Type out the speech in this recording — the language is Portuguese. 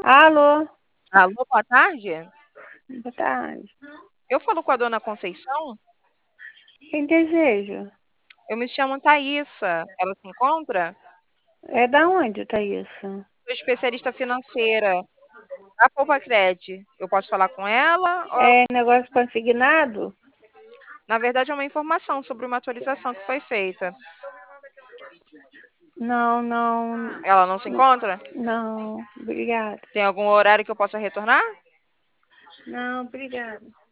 Alô, Alô, boa tarde. boa tarde. Eu falo com a dona Conceição. Quem deseja? Eu me chamo Thaisa. Ela se encontra? É da onde, Thaís? Sou especialista financeira da Poupa-Cred. Eu posso falar com ela? É negócio consignado? Na verdade, é uma informação sobre uma atualização que foi feita. Não, não, Ela não se encontra? não, obrigada. Tem algum horário que eu possa retornar? Não, obrigada.